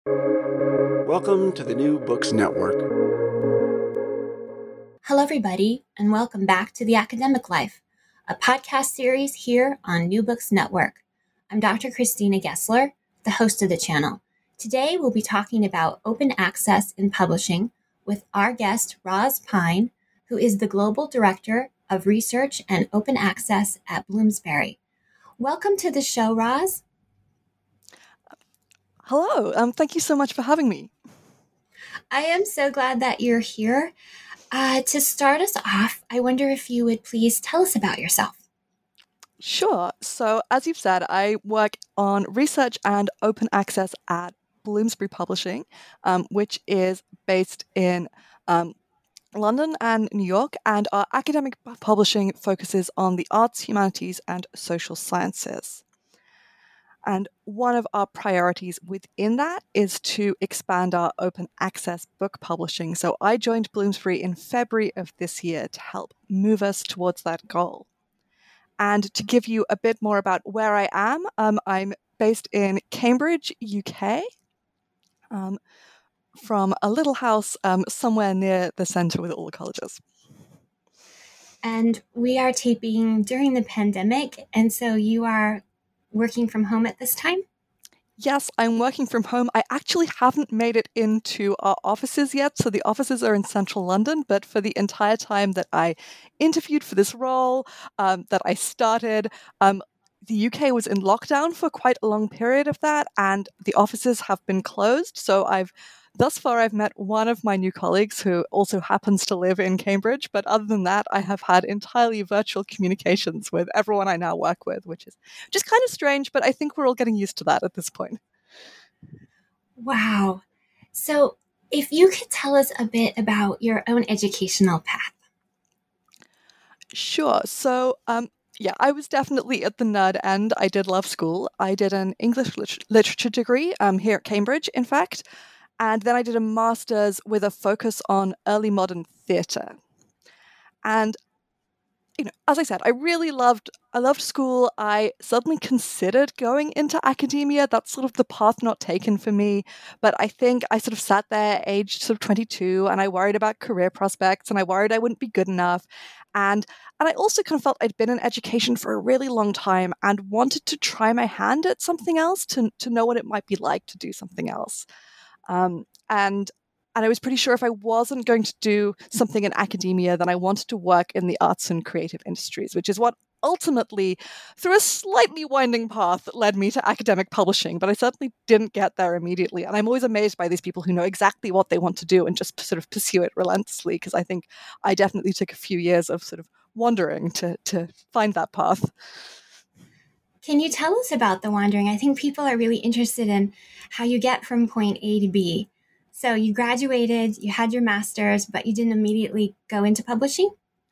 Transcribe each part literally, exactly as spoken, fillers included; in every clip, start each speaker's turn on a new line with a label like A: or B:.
A: Welcome to the New Books Network.
B: Hello, everybody, and welcome back to The Academic Life, a podcast series here on New Books Network. I'm Doctor Christina Gessler, the host of the channel. Today, we'll be talking about open access in publishing with our guest, Roz Pine, who is the Global Director of Research and Open Access at Bloomsbury. Welcome to the show, Roz.
C: Hello. Um, thank you so much for having me.
B: I am so glad that you're here. Uh, to start us off, I wonder if you would please tell us about yourself.
C: Sure. So, as you've said, I work on research and open access at Bloomsbury Publishing, um, which is based in um, London and New York, and our academic publishing focuses on the arts, humanities, and social sciences. And one of our priorities within that is to expand our open access book publishing. So I joined Bloomsbury in February of this year to help move us towards that goal. And to give you a bit more about where I am, um, I'm based in Cambridge, U K, um, from a little house um, somewhere near the centre with all the colleges.
B: And we are taping during the pandemic, and so you are working from home at this time?
C: Yes, I'm working from home. I actually haven't made it into our offices yet. So the offices are in central London, but for the entire time that I interviewed for this role, um, that I started, um, the U K was in lockdown for quite a long period of that, and the offices have been closed. So I've Thus far, I've met one of my new colleagues who also happens to live in Cambridge, but other than that, I have had entirely virtual communications with everyone I now work with, which is just kind of strange, but I think we're all getting used to that at this point.
B: Wow. So if you could tell us a bit about your own educational path.
C: Sure. So, um, yeah, I was definitely at the nerd end. I did love school. I did an English lit- literature degree um, here at Cambridge, in fact. And then I did a master's with a focus on early modern theatre. And, you know, as I said, I really loved, I loved school. I suddenly considered going into academia. That's sort of the path not taken for me. But I think I sort of sat there aged sort of twenty-two, and I worried about career prospects, and I worried I wouldn't be good enough. And and I also kind of felt I'd been in education for a really long time and wanted to try my hand at something else to, to know what it might be like to do something else. Um, and and I was pretty sure if I wasn't going to do something in academia, then I wanted to work in the arts and creative industries, which is what ultimately, through a slightly winding path, led me to academic publishing. But I certainly didn't get there immediately. And I'm always amazed by these people who know exactly what they want to do and just sort of pursue it relentlessly, because I think I definitely took a few years of sort of wandering to, to find that path.
B: Can you tell us about the wandering? I think people are really interested in how you get from point A to B. So you graduated, you had your master's, but you didn't immediately go into publishing?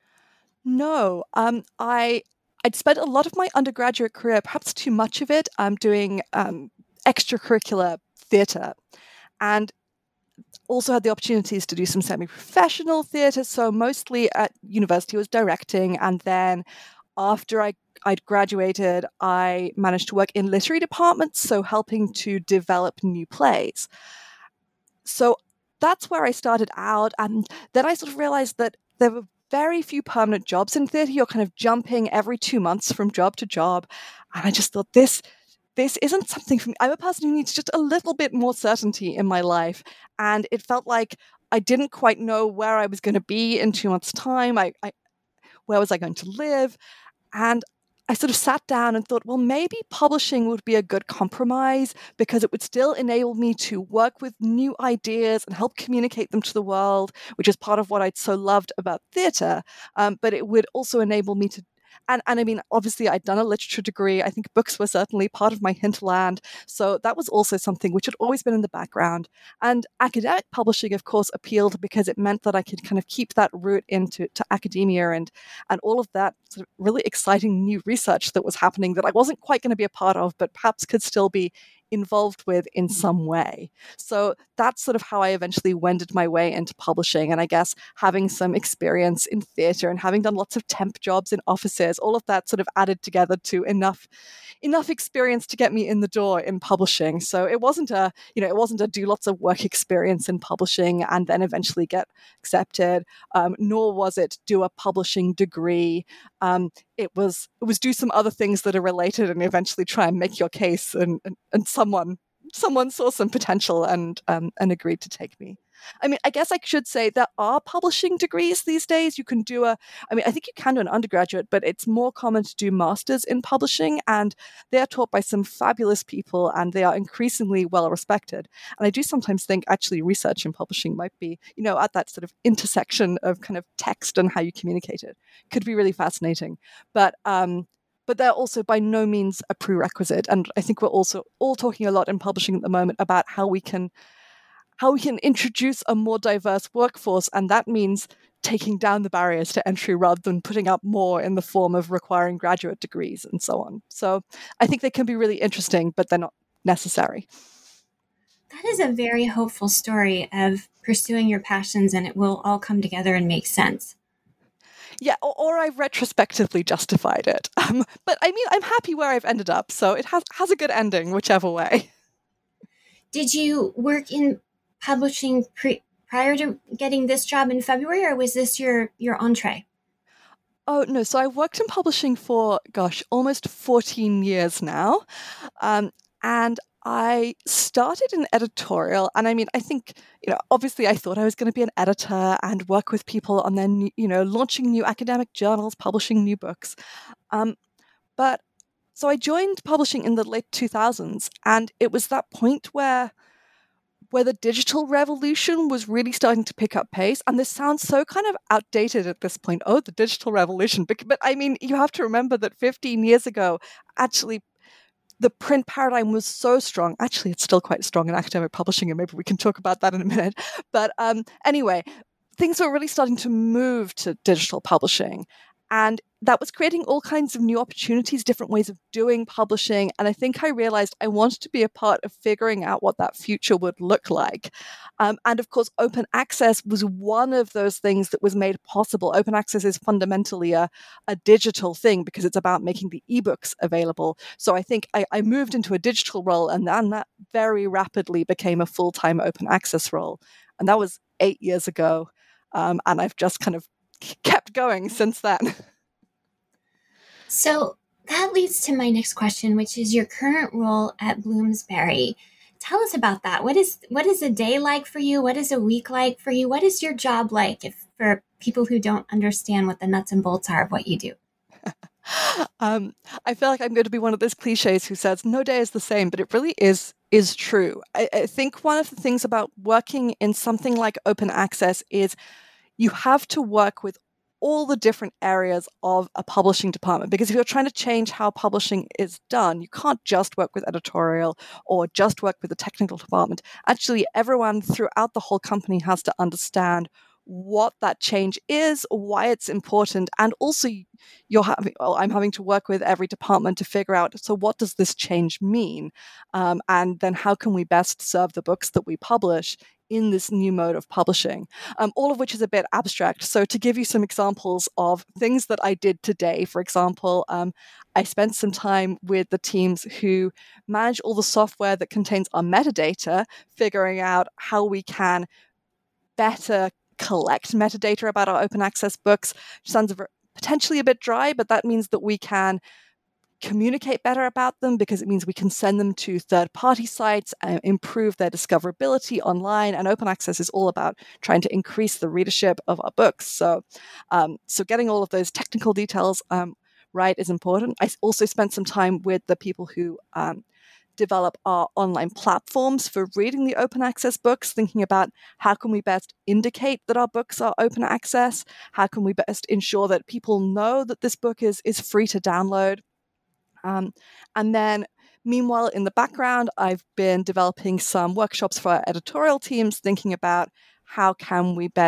C: No, um, I I'd spent a lot of my undergraduate career, perhaps too much of it, um, doing um, extracurricular theatre, and also had the opportunities to do some semi-professional theatre. So mostly at university was directing, and then after I I'd graduated, I managed to work in literary departments, so helping to develop new plays. So that's where I started out, and then I sort of realized that there were very few permanent jobs in theatre. You're kind of jumping every two months from job to job, and I just thought this this isn't something for me. I'm a person who needs just a little bit more certainty in my life, and it felt like I didn't quite know where I was going to be in two months' time. I, I where was I going to live? And I sort of sat down and thought, well, maybe publishing would be a good compromise because it would still enable me to work with new ideas and help communicate them to the world, which is part of what I'd so loved about theatre. Um, but it would also enable me to and, and I mean, obviously, I'd done a literature degree. I think books were certainly part of my hinterland. So that was also something which had always been in the background. And academic publishing, of course, appealed because it meant that I could kind of keep that route into to academia and, and all of that sort of really exciting new research that was happening that I wasn't quite going to be a part of, but perhaps could still be involved with in some way. So that's sort of how I eventually wended my way into publishing. And I guess having some experience in theatre and having done lots of temp jobs in offices, all of that sort of added together to enough enough experience to get me in the door in publishing. So it wasn't a, you know, it wasn't a do lots of work experience in publishing and then eventually get accepted, um, nor was it do a publishing degree. Um, it was it was do some other things that are related and eventually try and make your case, and and, and someone someone saw some potential and um, and agreed to take me. I mean, I guess I should say there are publishing degrees these days. You can do a, I mean, I think you can do an undergraduate, but it's more common to do masters in publishing, and they are taught by some fabulous people, and they are increasingly well respected. And I do sometimes think actually research in publishing might be, you know, at that sort of intersection of kind of text and how you communicate it. Could be really fascinating. But, um, but they're also by no means a prerequisite. And I think we're also all talking a lot in publishing at the moment about how we can how we can introduce a more diverse workforce, and that means taking down the barriers to entry rather than putting up more in the form of requiring graduate degrees and so on. So I think they can be really interesting, but they're not necessary.
B: That is a very hopeful story of pursuing your passions, and it will all come together and make sense.
C: Yeah, or, or I've retrospectively justified it. Um, but I mean, I'm happy where I've ended up, so it has, has a good ending, whichever way.
B: Did you work in publishing pre- prior to getting this job in February, or was this your, your entree?
C: Oh, no. So I worked in publishing for, gosh, almost fourteen years now. Um, and I started in editorial. And I mean, I think, you know, obviously I thought I was going to be an editor and work with people on then, you know, launching new academic journals, publishing new books. Um, but so I joined publishing in the late two thousands. And it was that point where where the digital revolution was really starting to pick up pace. And this sounds so kind of outdated at this point. Oh, the digital revolution. But, but I mean, you have to remember that fifteen years ago, actually, the print paradigm was so strong. Actually, it's still quite strong in academic publishing, and maybe we can talk about that in a minute. But um, anyway, things were really starting to move to digital publishing. And that was creating all kinds of new opportunities, different ways of doing publishing. And I think I realized I wanted to be a part of figuring out what that future would look like. Um, and of course, open access was one of those things that was made possible. Open access is fundamentally a, a digital thing because it's about making the ebooks available. So I think I, I moved into a digital role, and then that very rapidly became a full-time open access role. And that was eight years ago. Um, and I've just kind of kept going since then.
B: So that leads to my next question, which is your current role at Bloomsbury. Tell us about that. What is what is a day like for you? What is a week like for you? What is your job like if for people who don't understand what the nuts and bolts are of what you do?
C: um, I feel like I'm going to be one of those cliches who says no day is the same, but it really is is true. I, I think one of the things about working in something like open access is you have to work with all the different areas of a publishing department, because if you're trying to change how publishing is done, you can't just work with editorial or just work with the technical department. Actually, everyone throughout the whole company has to understand what that change is, why it's important, and also you're having, well, I'm having to work with every department to figure out, so what does this change mean? Um, and then how can we best serve the books that we publish in this new mode of publishing, um, all of which is a bit abstract. So to give you some examples of things that I did today, for example, um, I spent some time with the teams who manage all the software that contains our metadata, figuring out how we can better collect metadata about our open access books. Which sounds potentially a bit dry, but that means that we can communicate better about them, because it means we can send them to third-party sites and improve their discoverability online. And open access is all about trying to increase the readership of our books. So, um, so getting all of those technical details um, right is important. I also spent some time with the people who um, develop our online platforms for reading the open access books, thinking about how can we best indicate that our books are open access? How can we best ensure that people know that this book is, is free to download? Um, and then, meanwhile, in the background, I've been developing some workshops for our editorial teams, thinking about how can we best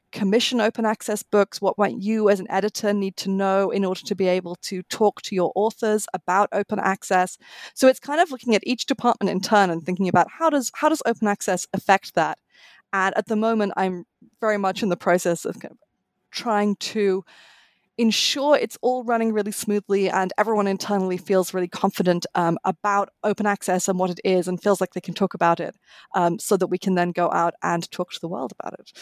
C: commission open access books? What might you as an editor need to know in order to be able to talk to your authors about open access? So it's kind of looking at each department in turn and thinking about how does how does open access affect that? And at the moment, I'm very much in the process of kind of trying to ensure it's all running really smoothly and everyone internally feels really confident um, about open access and what it is and feels like they can talk about it um, so that we can then go out and talk to the world about it.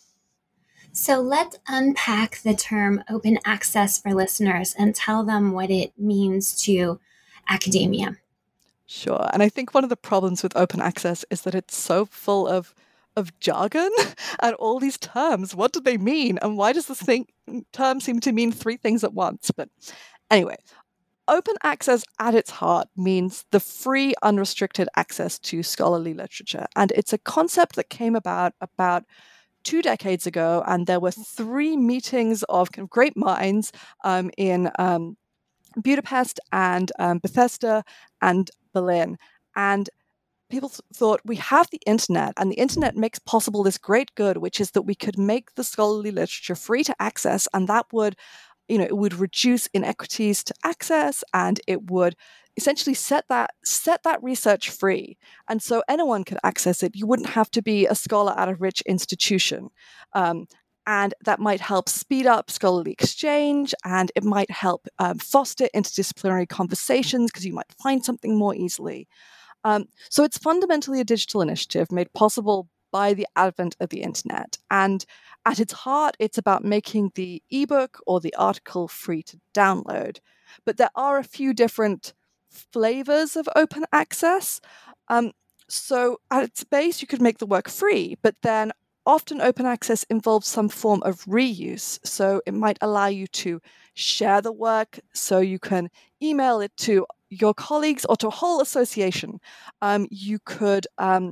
B: So let's unpack the term open access for listeners and tell them what it means to academia.
C: Sure. And I think one of the problems with open access is that it's so full of of jargon and all these terms. What do they mean? And why does this thing, term seem to mean three things at once? But anyway, open access at its heart means the free, unrestricted access to scholarly literature. And it's a concept that came about about two decades ago. And there were three meetings of kind of great minds um, in um, Budapest and um, Bethesda and Berlin. And people th- thought we have the internet, and the internet makes possible this great good, which is that we could make the scholarly literature free to access, and that would, you know, it would reduce inequities to access, and it would essentially set that set that research free, and so anyone could access it. You wouldn't have to be a scholar at a rich institution. Um, And that might help speed up scholarly exchange, and it might help um, foster interdisciplinary conversations because you might find something more easily. Um, so it's fundamentally a digital initiative made possible by the advent of the internet. And at its heart, it's about making the ebook or the article free to download. But there are a few different flavors of open access. Um, so at its base, you could make the work free, but then often open access involves some form of reuse. So it might allow you to share the work, so you can email it to your colleagues or to a whole association. Um, you could um,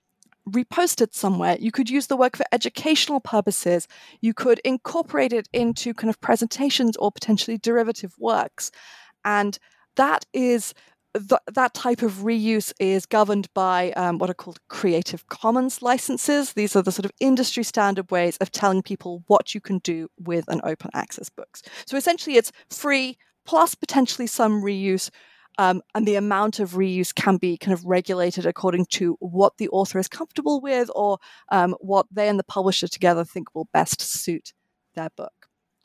C: repost it somewhere. You could use the work for educational purposes. You could incorporate it into kind of presentations or potentially derivative works. And that is Th- that type of reuse is governed by um, what are called Creative Commons licenses. These are the sort of industry standard ways of telling people what you can do with an open access book. So essentially it's free plus potentially some reuse, um, and the amount of reuse can be kind of regulated according to what the author is comfortable with or um, what they and the publisher together think will best suit their book.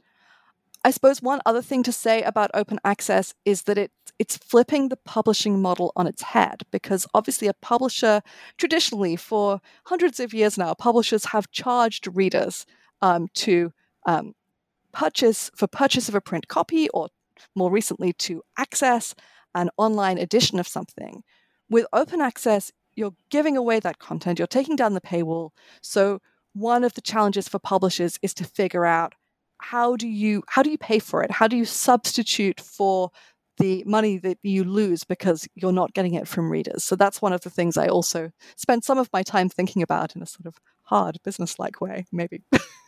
C: I suppose one other thing to say about open access is that it, it's flipping the publishing model on its head, because obviously a publisher, traditionally for hundreds of years now, publishers have charged readers um, to um, purchase, for purchase of a print copy, or more recently to access an online edition of something. With open access, you're giving away that content, you're taking down the paywall. So one of the challenges for publishers is to figure out how do you how do you pay for it? How do you substitute for the money that you lose because you're not getting it from readers? So that's one of the things I also spend some of my time thinking about in a sort of hard business-like way, maybe.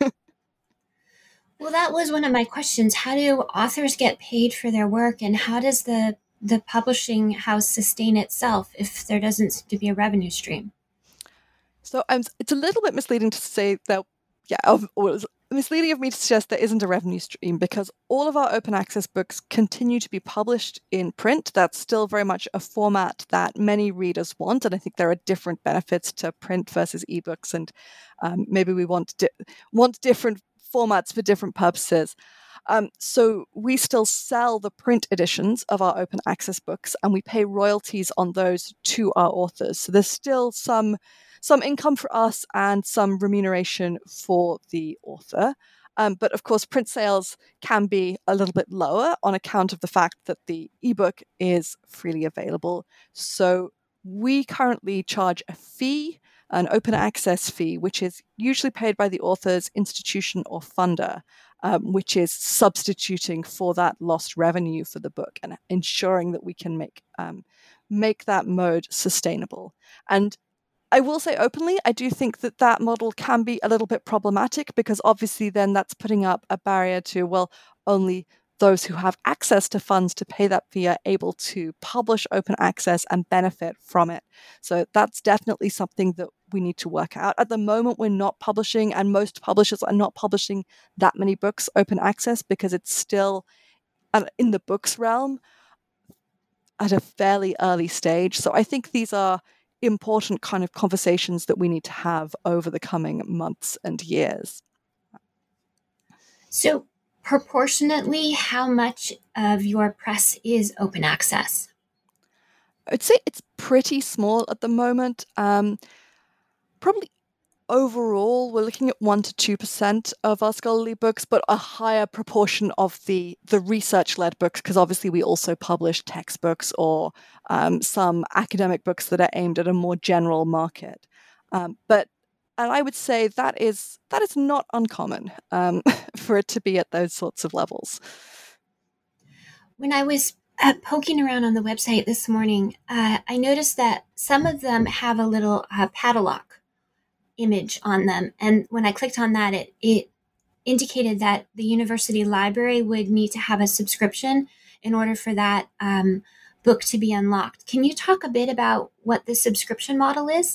B: Well, that was one of my questions. How do authors get paid for their work, and how does the the publishing house sustain itself if there doesn't seem to be a revenue stream?
C: So um, it's a little bit misleading to say that, yeah, of, or misleading of me to suggest there isn't a revenue stream, because all of our open access books continue to be published in print. That's still very much a format that many readers want, and I think there are different benefits to print versus ebooks, and um, maybe we want di- want different formats for different purposes. Um, so we still sell the print editions of our open access books, and we pay royalties on those to our authors. So there's still some some income for us and some remuneration for the author. Um, but of course, print sales can be a little bit lower on account of the fact that the ebook is freely available. So we currently charge a fee, an open access fee, which is usually paid by the author's institution or funder, um, which is substituting for that lost revenue for the book and ensuring that we can make um, make that mode sustainable. And I will say openly, I do think that that model can be a little bit problematic, because obviously then that's putting up a barrier to, well, only those who have access to funds to pay that fee are able to publish open access and benefit from it. So that's definitely something that we need to work out. At the moment, we're not publishing, and most publishers are not publishing that many books open access because it's still uh, in the books realm at a fairly early stage. So I think these are important kind of conversations that we need to have over the coming months and years.
B: So proportionately, how much of your press is open access?
C: I'd say it's pretty small at the moment. Um, probably overall, we're looking at one to two percent of our scholarly books, but a higher proportion of the the research-led books, because obviously we also publish textbooks or um, some academic books that are aimed at a more general market. Um, but and I would say that is that is not uncommon um, for it to be at those sorts of levels.
B: When I was uh, poking around on the website this morning, uh, I noticed that some of them have a little uh, padlock image on them. And when I clicked on that, it, it indicated that the university library would need to have a subscription in order for that um, book to be unlocked. Can you talk a bit about what the subscription model is?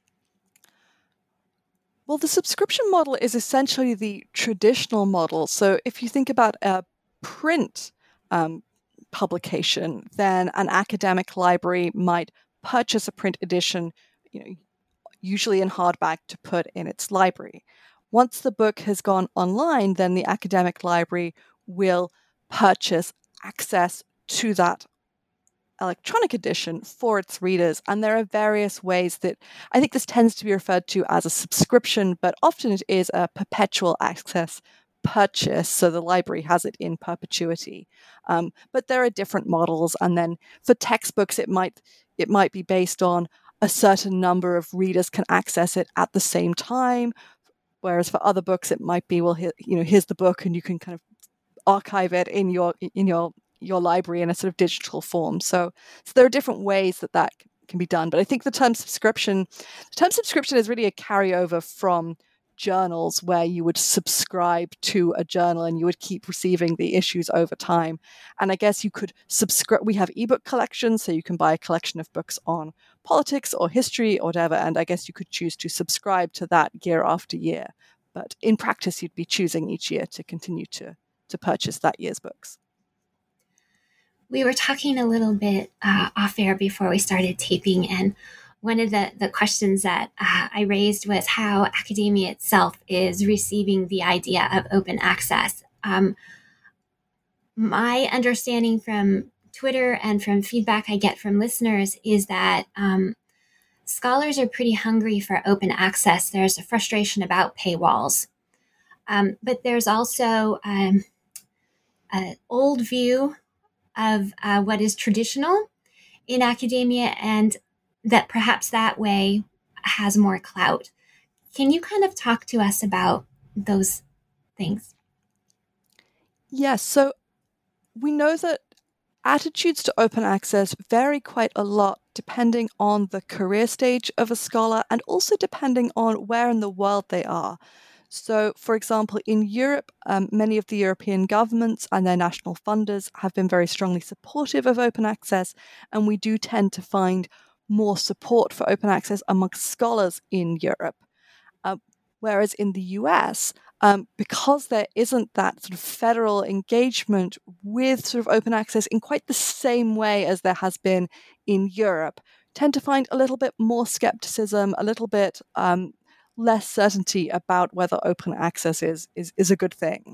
C: Well, the subscription model is essentially the traditional model. So if you think about a print um, publication, then an academic library might purchase a print edition, you know, usually in hardback, to put in its library. Once the book has gone online, then the academic library will purchase access to that electronic edition for its readers. And there are various ways that I think this tends to be referred to as a subscription, but often it is a perpetual access purchase. So the library has it in perpetuity. Um, but there are different models. And then for textbooks, it might it might be based on a certain number of readers can access it at the same time. Whereas for other books, it might be, well, here, you know, here's the book, and you can kind of archive it in your in your your library in a sort of digital form. So, so there are different ways that that can be done. But I think the term subscription, the term subscription is really a carryover from journals, where you would subscribe to a journal and you would keep receiving the issues over time. And I guess you could subscribe. We have ebook collections, so you can buy a collection of books on politics or history or whatever. And I guess you could choose to subscribe to that year after year. But in practice, you'd be choosing each year to continue to, to purchase that year's books.
B: We were talking a little bit uh, off air before we started taping, and one of the, the questions that uh, I raised was how academia itself is receiving the idea of open access. Um, my understanding from Twitter and from feedback I get from listeners is that um, scholars are pretty hungry for open access. There's a frustration about paywalls. Um, but there's also um, an old view of uh, what is traditional in academia, and that perhaps that way has more clout. Can you kind of talk to us about those things?
C: Yes, so we know that attitudes to open access vary quite a lot depending on the career stage of a scholar and also depending on where in the world they are. So, for example, in Europe, um, many of the European governments and their national funders have been very strongly supportive of open access, and we do tend to find more support for open access amongst scholars in Europe. Uh, whereas in the U S, um, because there isn't that sort of federal engagement with sort of open access in quite the same way as there has been in Europe, tend to find a little bit more skepticism, a little bit um, less certainty about whether open access is, is, is a good thing.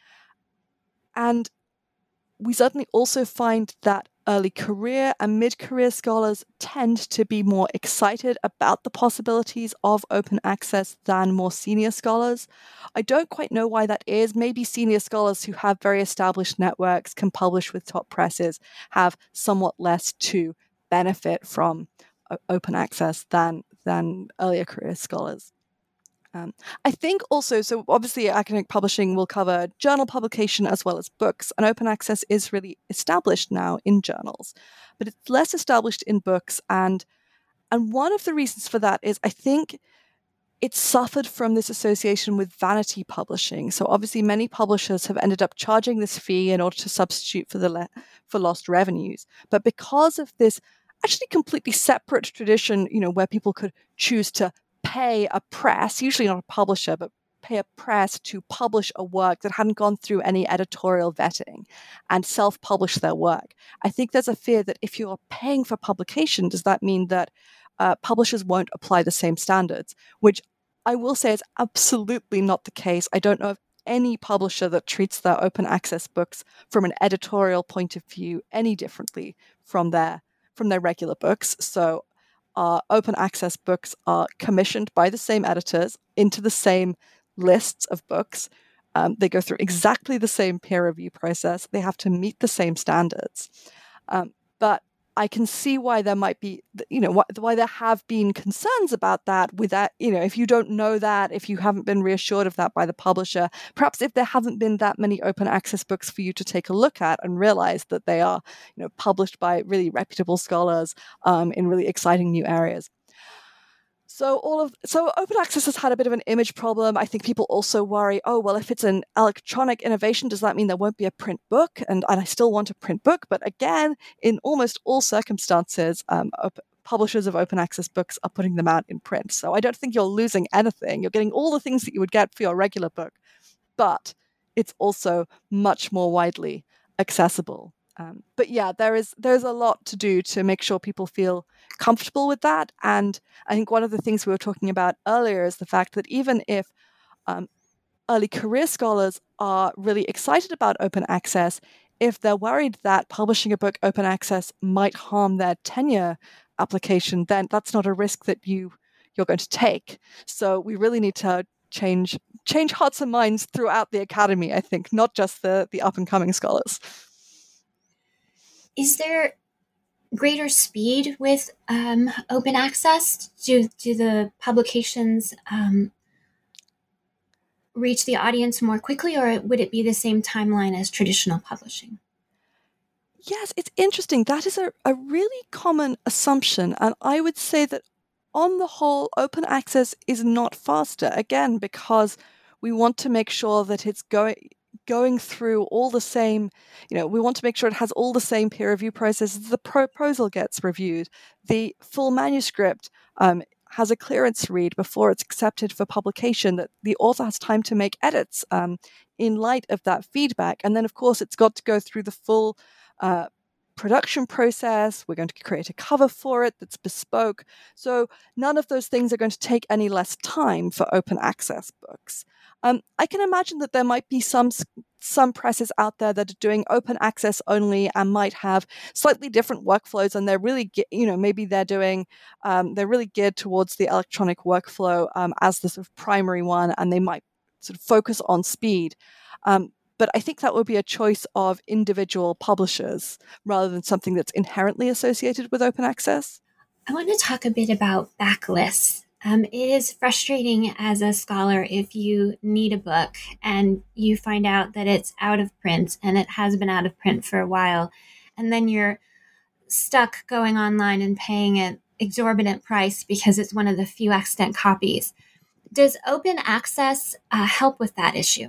C: And we certainly also find that early career and mid-career scholars tend to be more excited about the possibilities of open access than more senior scholars. I don't quite know why that is. Maybe senior scholars who have very established networks, can publish with top presses, have somewhat less to benefit from open access than, than earlier career scholars. Um, I think also, so obviously academic publishing will cover journal publication as well as books, and open access is really established now in journals, but it's less established in books. And, and one of the reasons for that is I think it suffered from this association with vanity publishing. So obviously many publishers have ended up charging this fee in order to substitute for the le- for lost revenues. But because of this actually completely separate tradition, you know, where people could choose to pay a press, usually not a publisher, but pay a press to publish a work that hadn't gone through any editorial vetting and self-publish their work. I think there's a fear that if you're paying for publication, does that mean that uh, publishers won't apply the same standards? Which I will say is absolutely not the case. I don't know of any publisher that treats their open access books from an editorial point of view any differently from their from their regular books. So uh, open access books are commissioned by the same editors into the same lists of books. Um, they go through exactly the same peer review process. They have to meet the same standards. Um, but I can see why there might be, you know, why, why there have been concerns about that with that, you know, if you don't know that, if you haven't been reassured of that by the publisher, perhaps if there haven't been that many open access books for you to take a look at and realize that they are, you know, published by really reputable scholars um, in really exciting new areas. So all of so open access has had a bit of an image problem. I think people also worry, oh, well, if it's an electronic innovation, does that mean there won't be a print book? And, and I still want a print book. But again, in almost all circumstances, um, op- publishers of open access books are putting them out in print. So I don't think you're losing anything. You're getting all the things that you would get for your regular book, but it's also much more widely accessible. Um, but yeah, there is there's a lot to do to make sure people feel comfortable with that. And I think one of the things we were talking about earlier is the fact that even if um, early career scholars are really excited about open access, if they're worried that publishing a book open access might harm their tenure application, then that's not a risk that you you're going to take. So we really need to change change hearts and minds throughout the academy, I think, not just the the up and coming scholars.
B: Is there greater speed with um, open access? Do, do the publications um, reach the audience more quickly, or would it be the same timeline as traditional publishing?
C: Yes, it's interesting. That is a, a really common assumption. And I would say that on the whole, open access is not faster, again, because we want to make sure that it's going... going through all the same, you know, we want to make sure it has all the same peer review processes. The proposal gets reviewed. The full manuscript um, has a clearance read before it's accepted for publication, that the author has time to make edits um, in light of that feedback. And then, of course, it's got to go through the full uh, production process. We're going to create a cover for it that's bespoke. So none of those things are going to take any less time for open access books. Um, I can imagine that there might be some some presses out there that are doing open access only and might have slightly different workflows, and they're really, you know, maybe they're doing, um, they're really geared towards the electronic workflow um, as the sort of primary one, and they might sort of focus on speed. Um, but I think that would be a choice of individual publishers rather than something that's inherently associated with open access.
B: I want to talk a bit about backlists. Um, it is frustrating as a scholar if you need a book and you find out that it's out of print and it has been out of print for a while, and then you're stuck going online and paying an exorbitant price because it's one of the few extant copies. Does open access uh, help with that issue?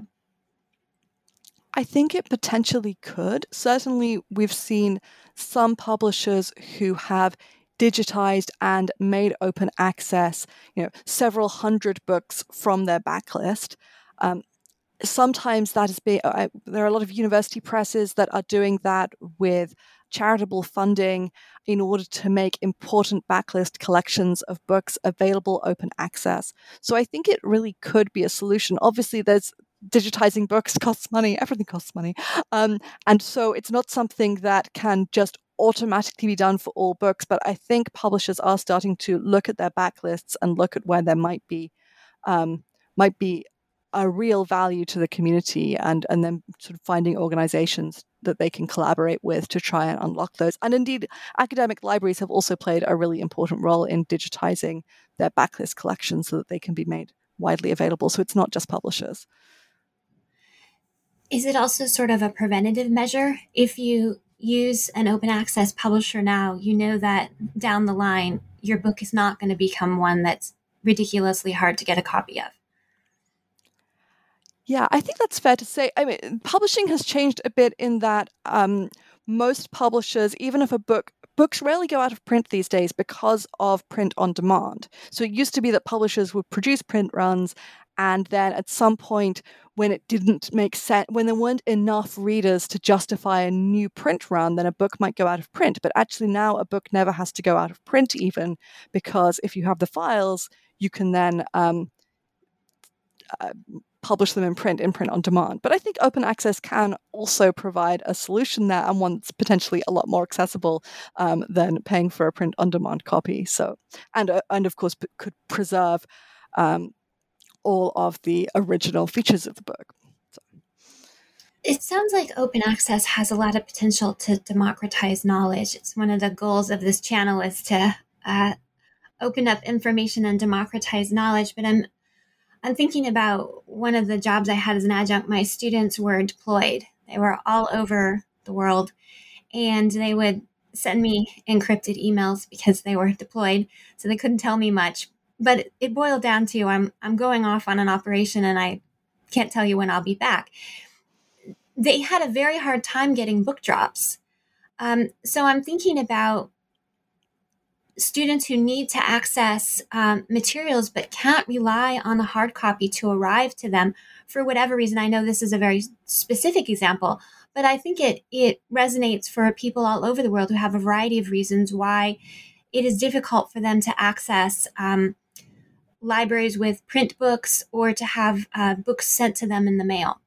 C: I think it potentially could. Certainly, we've seen some publishers who have digitized and made open access, you know, several hundred books from their backlist. Um, sometimes that is being, uh, there are a lot of university presses that are doing that with charitable funding in order to make important backlist collections of books available open access. So I think it really could be a solution. Obviously, there's digitizing books costs money, everything costs money. Um, and so it's not something that can just automatically be done for all books, but I think publishers are starting to look at their backlists and look at where there might be um, might be a real value to the community, and and then sort of finding organizations that they can collaborate with to try and unlock those. And indeed, academic libraries have also played a really important role in digitizing their backlist collections so that they can be made widely available. So it's not just publishers.
B: Is it also sort of a preventative measure? If you use an open access publisher now, you know that down the line, your book is not going to become one that's ridiculously hard to get a copy of.
C: Yeah, I think that's fair to say. I mean, publishing has changed a bit in that um, most publishers, even if a book books rarely go out of print these days because of print on demand. So it used to be that publishers would produce print runs, and then at some point when it didn't make sense, when there weren't enough readers to justify a new print run, then a book might go out of print. But actually now a book never has to go out of print even, because if you have the files, you can then um, uh, publish them in print, in print on demand. But I think open access can also provide a solution there, and one that's potentially a lot more accessible um, than paying for a print on demand copy. So, and uh, and of course p- could preserve um, all of the original features of the book. So.
B: It sounds like open access has a lot of potential to democratize knowledge. It's one of the goals of this channel is to uh, open up information and democratize knowledge. But I'm I'm thinking about one of the jobs I had as an adjunct. My students were deployed. They were all over the world, and they would send me encrypted emails because they were deployed, so they couldn't tell me much. But it boiled down to I'm I'm going off on an operation, and I can't tell you when I'll be back. They had a very hard time getting book drops. Um, so I'm thinking about students who need to access um, materials but can't rely on the hard copy to arrive to them for whatever reason. I know this is a very specific example, but I think it it resonates for people all over the world who have a variety of reasons why it is difficult for them to access um, libraries with print books or to have uh, books sent to them in the mail.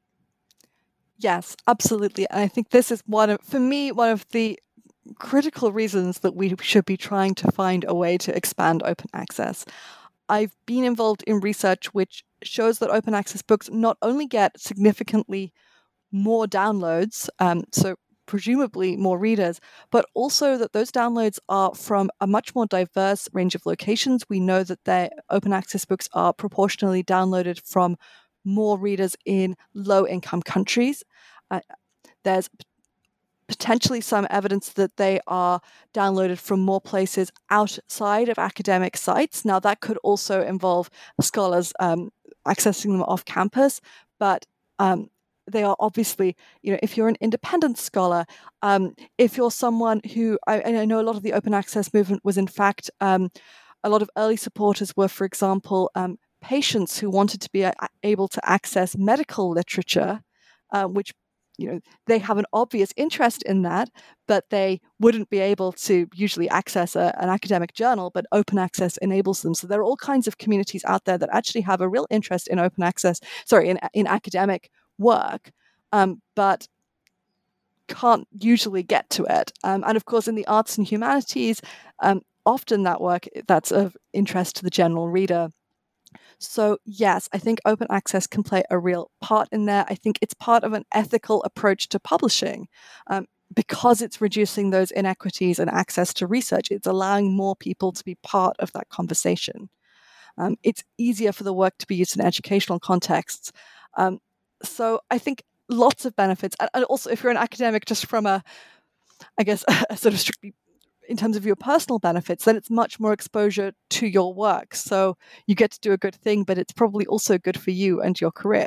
C: Yes, absolutely. And I think this is one of, for me, one of the critical reasons that we should be trying to find a way to expand open access. I've been involved in research which shows that open access books not only get significantly more downloads, um, so presumably more readers, but also that those downloads are from a much more diverse range of locations. We know that their open access books are proportionally downloaded from more readers in low-income countries. Uh, there's potentially some evidence that they are downloaded from more places outside of academic sites. Now, that could also involve scholars um, accessing them off campus, but um, they are obviously, you know, if you're an independent scholar, um, if you're someone who, I, and I know a lot of the open access movement was in fact, um, a lot of early supporters were, for example, um, patients who wanted to be a- able to access medical literature, uh, which you know, they have an obvious interest in that, but they wouldn't be able to usually access a, an academic journal, but open access enables them. So there are all kinds of communities out there that actually have a real interest in open access, sorry, in, in academic work, um, but can't usually get to it. Um, and of course, in the arts and humanities, um, often that work that's of interest to the general reader. So yes, I think open access can play a real part in there. I think it's part of an ethical approach to publishing um, because it's reducing those inequities and access to research. It's allowing more people to be part of that conversation. Um, it's easier for the work to be used in educational contexts. Um, so I think lots of benefits. And, and also if you're an academic, just from a, I guess, a sort of strictly in terms of your personal benefits, then it's much more exposure to your work. So you get to do a good thing, but it's probably also good for you and your career.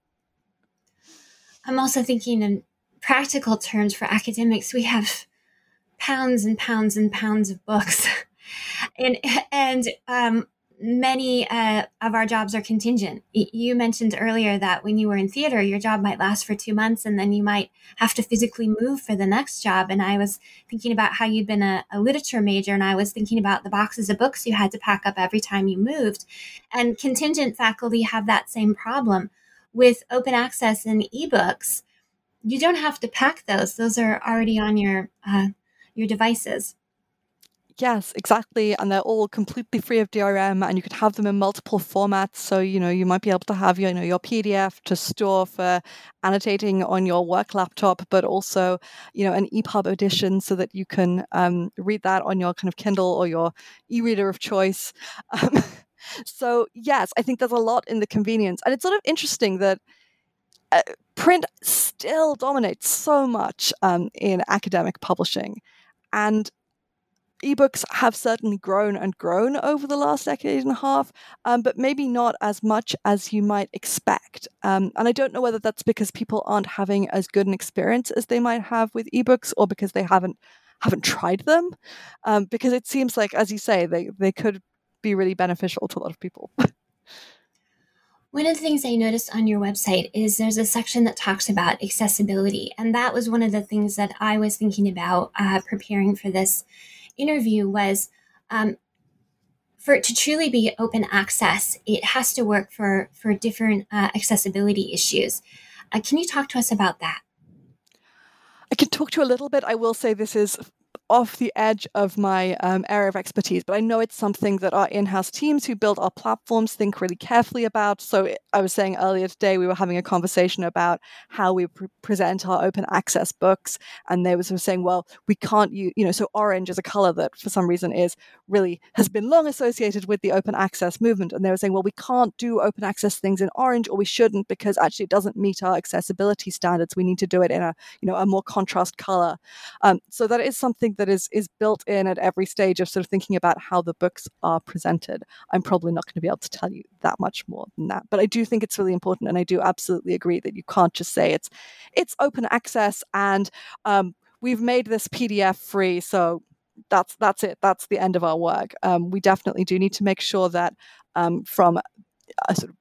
B: I'm also thinking in practical terms for academics. We have pounds and pounds and pounds of books. and and um, many uh, of our jobs are contingent. Y- you mentioned earlier that when you were in theater, your job might last for two months and then you might have to physically move for the next job. And I was thinking about how you'd been a, a literature major, and I was thinking about the boxes of books you had to pack up every time you moved. And contingent faculty have that same problem. With open access and ebooks, you don't have to pack those. Those are already on your uh, your devices.
C: Yes, exactly. And they're all completely free of D R M, and you could have them in multiple formats. So, you know, you might be able to have your, you know, your P D F to store for annotating on your work laptop, but also, you know, an E P U B edition so that you can um, read that on your kind of Kindle or your e-reader of choice. Um, so, yes, I think there's a lot in the convenience. And it's sort of interesting that uh, print still dominates so much um, in academic publishing. And ebooks have certainly grown and grown over the last decade and a half, um, but maybe not as much as you might expect. Um, and I don't know whether that's because people aren't having as good an experience as they might have with ebooks, or because they haven't haven't tried them, um, because it seems like, as you say, they, they could be really beneficial to a lot of people.
B: One of the things I noticed on your website is there's a section that talks about accessibility. And that was one of the things that I was thinking about uh, preparing for this interview was um, for it to truly be open access, it has to work for, for different uh, accessibility issues. Uh, can you talk to us about that?
C: I can talk to you a little bit. I will say this is off the edge of my um, area of expertise, but I know it's something that our in-house teams who build our platforms think really carefully about. So I was saying earlier today, we were having a conversation about how we pre- present our open access books. And they were sort of saying, well, we can't use, you know, so orange is a color that for some reason is really, has been long associated with the open access movement. And they were saying, well, we can't do open access things in orange, or we shouldn't, because actually it doesn't meet our accessibility standards. We need to do it in a, you know, a more contrast color. Um, so that is something that is is built in at every stage of sort of thinking about how the books are presented. I'm probably not going to be able to tell you that much more than that, but I do think it's really important, and I do absolutely agree that you can't just say it's it's open access and um, we've made this P D F free, so that's that's it. That's the end of our work. Um, we definitely do need to make sure that um, from a sort of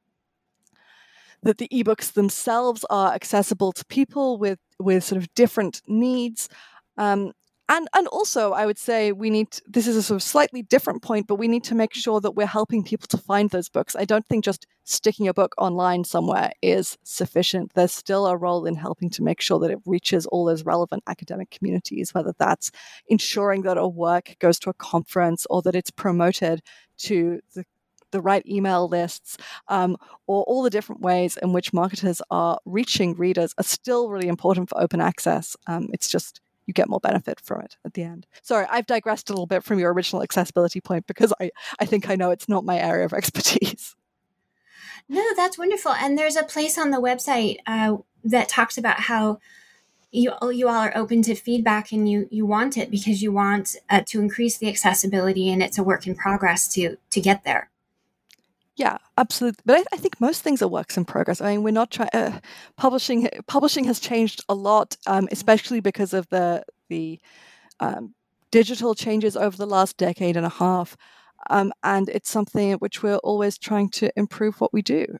C: that the ebooks themselves are accessible to people with with sort of different needs. Um, and and also, I would say we need to, this is a sort of slightly different point, but we need to make sure that we're helping people to find those books. I don't think just sticking a book online somewhere is sufficient. There's still a role in helping to make sure that it reaches all those relevant academic communities, whether that's ensuring that a work goes to a conference or that it's promoted to the the right email lists, um, or all the different ways in which marketers are reaching readers are still really important for open access. Um, it's just you get more benefit from it at the end. Sorry, I've digressed a little bit from your original accessibility point because I, I think I know it's not my area of expertise.
B: No, that's wonderful. And there's a place on the website uh, that talks about how you you all are open to feedback and you you want it because you want uh, to increase the accessibility, and it's a work in progress to to get there.
C: Yeah, absolutely. But I, I think most things are works in progress. I mean, we're not trying. Uh, publishing publishing has changed a lot, um, especially because of the the um, digital changes over the last decade and a half, um, and it's something at which we're always trying to improve what we do.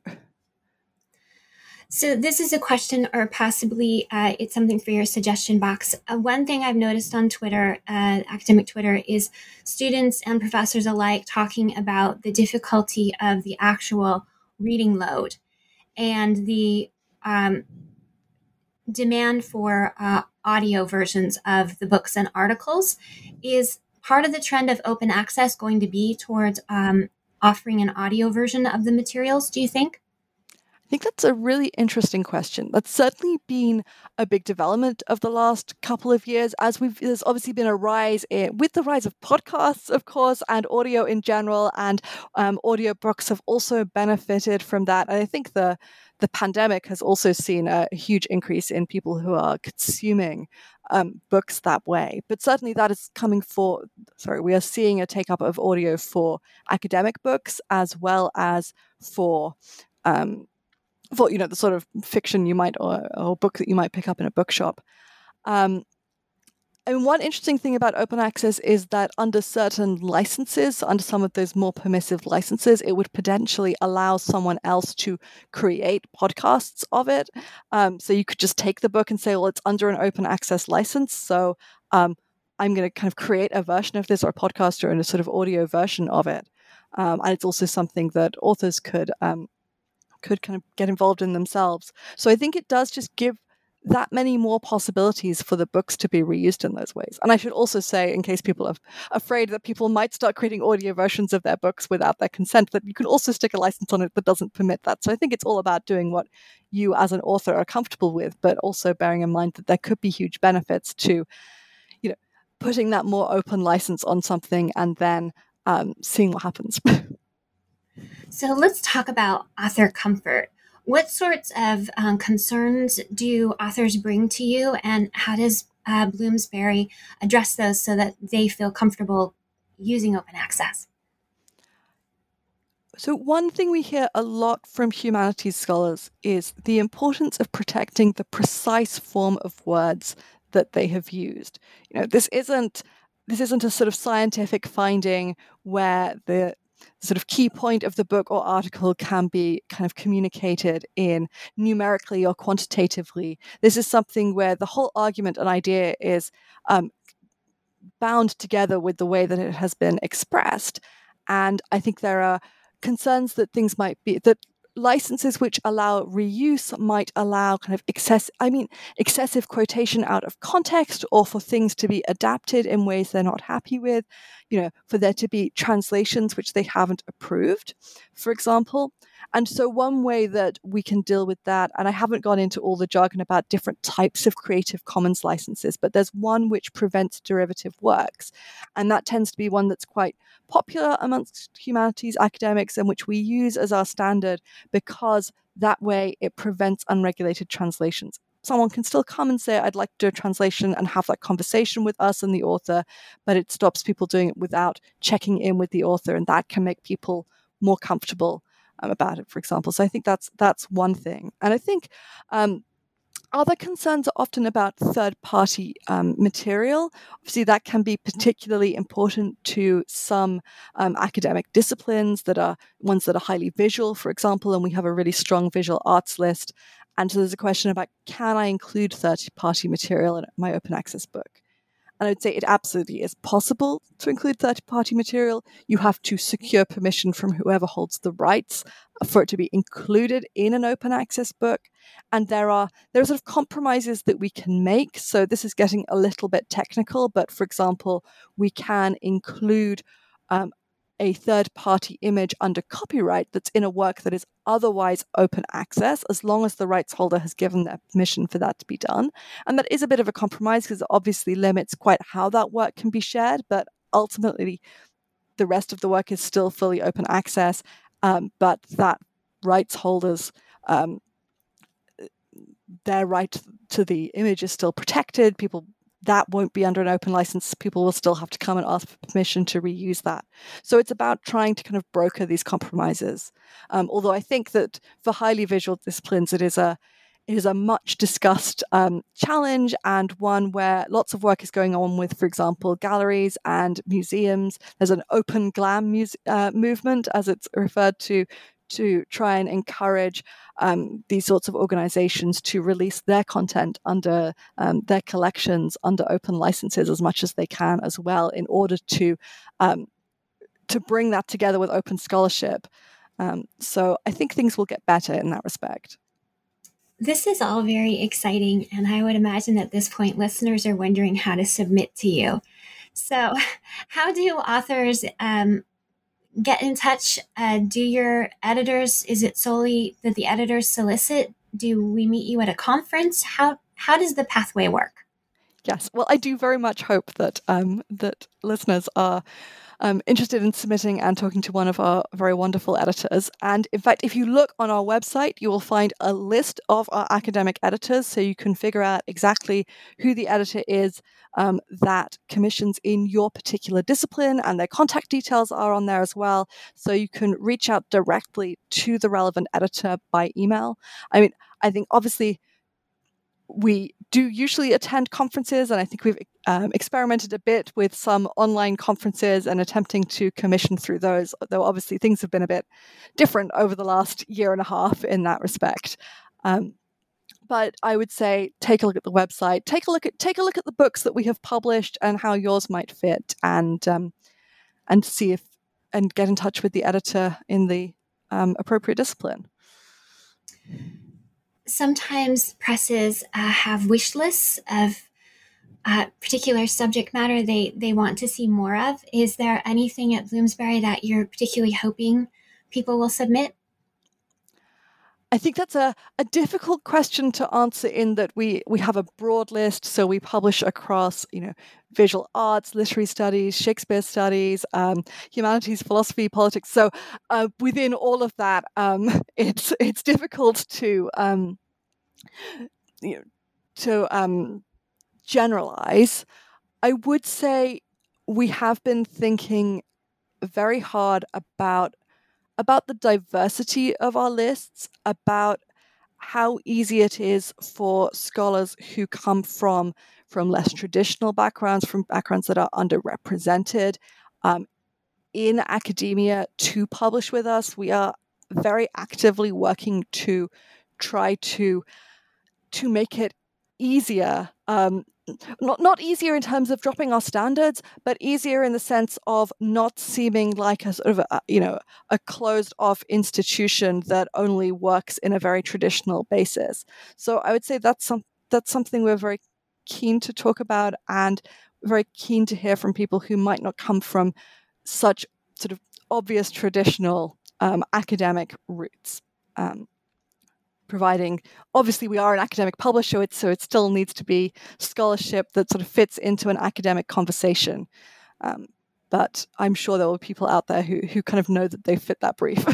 B: So this is a question, or possibly uh, it's something for your suggestion box. Uh, one thing I've noticed on Twitter, uh, academic Twitter, is students and professors alike talking about the difficulty of the actual reading load and the um, demand for uh, audio versions of the books and articles. Is part of the trend of open access going to be towards um, offering an audio version of the materials, do you think?
C: I think that's a really interesting question. That's certainly been a big development of the last couple of years, as we've there's obviously been a rise in, with the rise of podcasts, of course, and audio in general, and um, audiobooks have also benefited from that. And I think the the pandemic has also seen a huge increase in people who are consuming um, books that way. But certainly that is coming for, sorry, we are seeing a take up of audio for academic books as well as for um, for, you know, the sort of fiction you might, or, or book that you might pick up in a bookshop. Um, and one interesting thing about open access is that under certain licenses, under some of those more permissive licenses, it would potentially allow someone else to create podcasts of it. Um, so you could just take the book and say, well, it's under an open access license. So um, I'm going to kind of create a version of this, or a podcast, or in a sort of audio version of it. Um, and it's also something that authors could um, could kind of get involved in themselves. So I think it does just give that many more possibilities for the books to be reused in those ways. And I should also say, in case people are afraid that people might start creating audio versions of their books without their consent, that you can also stick a license on it that doesn't permit that. So I think it's all about doing what you as an author are comfortable with, but also bearing in mind that there could be huge benefits to, you know, putting that more open license on something and then um, seeing what happens.
B: So let's talk about author comfort. What sorts of um, concerns do authors bring to you, and how does uh, Bloomsbury address those so that they feel comfortable using open access?
C: So one thing we hear a lot from humanities scholars is the importance of protecting the precise form of words that they have used. You know, this isn't this isn't a sort of scientific finding where the sort of key point of the book or article can be kind of communicated in numerically or quantitatively. This is something where the whole argument and idea is um, bound together with the way that it has been expressed. And I think there are concerns that things might be, that licenses which allow reuse might allow kind of excess, I mean, excessive quotation out of context, or for things to be adapted in ways they're not happy with, you know, for there to be translations which they haven't approved, for example. And so one way that we can deal with that, and I haven't gone into all the jargon about different types of Creative Commons licenses, but there's one which prevents derivative works. And that tends to be one that's quite popular amongst humanities academics and which we use as our standard, because that way it prevents unregulated translations. Someone can still come and say, I'd like to do a translation, and have that conversation with us and the author, but it stops people doing it without checking in with the author, and that can make people more comfortable um, about it, for example. So I think that's that's one thing. And I think um, other concerns are often about third-party um, material. Obviously, that can be particularly important to some um, academic disciplines that are ones that are highly visual, for example, and we have a really strong visual arts list. And so there's a question about, can I include third-party material in my open access book? And I would say it absolutely is possible to include third-party material. You have to secure permission from whoever holds the rights for it to be included in an open access book. And there are there are sort of compromises that we can make. So this is getting a little bit technical, but for example, we can include um, a third-party image under copyright that's in a work that is otherwise open access, as long as the rights holder has given their permission for that to be done. And that is a bit of a compromise, because it obviously limits quite how that work can be shared, but ultimately the rest of the work is still fully open access, um, but that rights holders, um, their right to the image is still protected. People that won't be under an open license. People will still have to come and ask for permission to reuse that. So it's about trying to kind of broker these compromises. Um, although I think that for highly visual disciplines, it is a it is a much discussed um, challenge, and one where lots of work is going on with, for example, galleries and museums. There's an open glam muse- uh, movement, as it's referred to, to try and encourage um, these sorts of organizations to release their content under um, their collections under open licenses as much as they can as well, in order to um, to bring that together with open scholarship. Um, so I think things will get better in that respect.
B: This is all very exciting, and I would imagine at this point listeners are wondering how to submit to you. So how do authors um, get in touch? Uh, do your editors, is it solely that the editors solicit? Do we meet you at a conference? How how does the pathway work?
C: Yes, well, I do very much hope that um, that listeners are um, interested in submitting and talking to one of our very wonderful editors. And in fact, if you look on our website, you will find a list of our academic editors, so you can figure out exactly who the editor is um, that commissions in your particular discipline, and their contact details are on there as well. So you can reach out directly to the relevant editor by email. I mean, I think obviously we do usually attend conferences, and I think we've um, experimented a bit with some online conferences and attempting to commission through those, though obviously things have been a bit different over the last year and a half in that respect. Um, but I would say take a look at the website, take a look at take a look at the books that we have published and how yours might fit, and um, and see if and get in touch with the editor in the um, appropriate discipline.
B: Sometimes presses uh, have wish lists of uh, particular subject matter they, they want to see more of. Is there anything at Bloomsbury that you're particularly hoping people will submit?
C: I think that's a, a difficult question to answer, in that we, we have a broad list. So we publish across, you know, visual arts, literary studies, Shakespeare studies, um, humanities, philosophy, politics. So uh, within all of that, um, it's it's difficult to um, you know, to um, generalize. I would say we have been thinking very hard about about the diversity of our lists, about how easy it is for scholars who come from from less traditional backgrounds, from backgrounds that are underrepresented um, in academia to publish with us. We are very actively working to try to to make it easier. Um, not not easier in terms of dropping our standards, but easier in the sense of not seeming like a sort of a, you know a closed off institution that only works in a very traditional basis. So I would say that's some that's something we're very keen to talk about, and very keen to hear from people who might not come from such sort of obvious traditional um, academic roots. Um, providing, obviously we are an academic publisher, so it still needs to be scholarship that sort of fits into an academic conversation. Um, but I'm sure there will be people out there who, who kind of know that they fit that brief.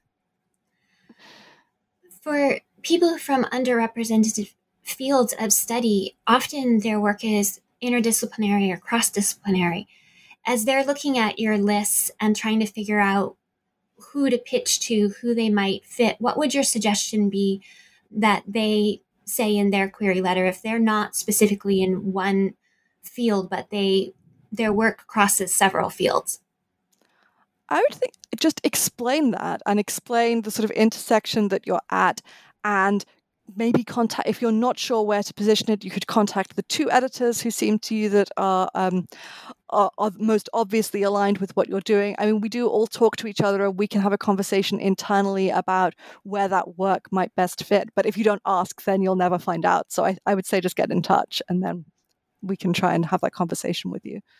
B: For people from underrepresented fields of study, often their work is interdisciplinary or cross-disciplinary. As they're looking at your lists and trying to figure out who to pitch to, who they might fit, what would your suggestion be that they say in their query letter if they're not specifically in one field, but they their work crosses several fields?
C: I would think just explain that and explain the sort of intersection that you're at, and maybe contact, if you're not sure where to position it, you could contact the two editors who seem to you that are, um, are, are most obviously aligned with what you're doing. I mean, we do all talk to each other, and we can have a conversation internally about where that work might best fit. But if you don't ask, then you'll never find out. So I, I would say just get in touch, and then we can try and have that conversation with you.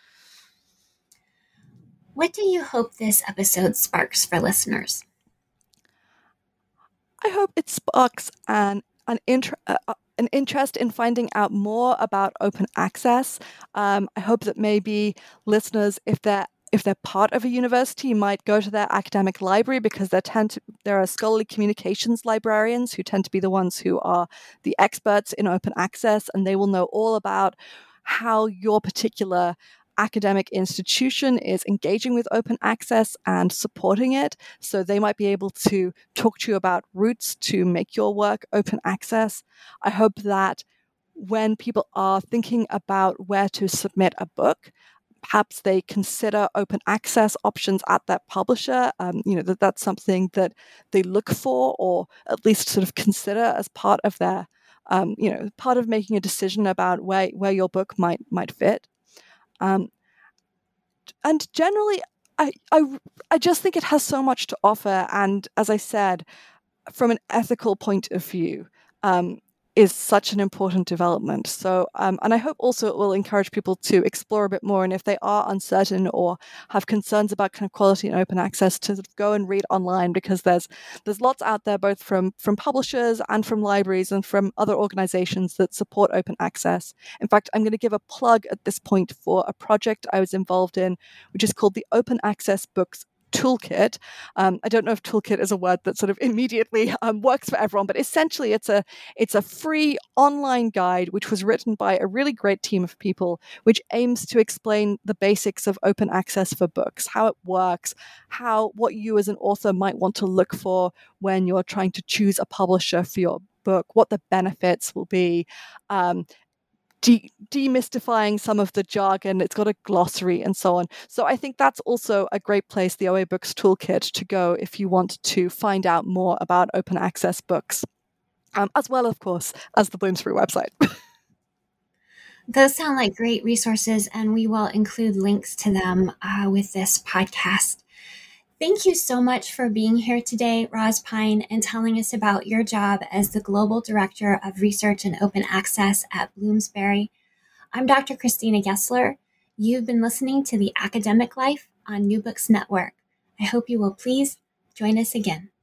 B: What do you hope this episode sparks for listeners?
C: I hope it sparks an an, inter- uh, an interest in finding out more about open access. Um, I hope that maybe listeners, if they're if they're part of a university, might go to their academic library, because there tend to there are scholarly communications librarians who tend to be the ones who are the experts in open access, and they will know all about how your particular academic institution is engaging with open access and supporting it. So they might be able to talk to you about routes to make your work open access. I hope that when people are thinking about where to submit a book, perhaps they consider open access options at that publisher. Um, you know, that that's something that they look for, or at least sort of consider as part of their, um, you know, part of making a decision about where, where your book might might fit. Um, and generally, I, I, I just think it has so much to offer. And as I said, from an ethical point of view, um, is such an important development. So, um, and I hope also it will encourage people to explore a bit more. And if they are uncertain or have concerns about kind of quality and open access, to sort of go and read online, because there's there's lots out there, both from from publishers and from libraries and from other organizations that support open access. In fact, I'm going to give a plug at this point for a project I was involved in, which is called the Open Access Books Toolkit. Um, I don't know if toolkit is a word that sort of immediately um, works for everyone, but essentially it's a it's a free online guide which was written by a really great team of people, which aims to explain the basics of open access for books, how it works, how what you as an author might want to look for when you're trying to choose a publisher for your book, what the benefits will be. Um, De- demystifying some of the jargon. It's got a glossary and so on. So I think that's also a great place, the O A Books Toolkit, to go if you want to find out more about open access books, um, as well, of course, as the Bloomsbury website.
B: Those sound like great resources, and we will include links to them uh, with this podcast. Thank you so much for being here today, Roz Pine, and telling us about your job as the Global Director of Research and Open Access at Bloomsbury. I'm Doctor Christina Gessler. You've been listening to The Academic Life on New Books Network. I hope you will please join us again.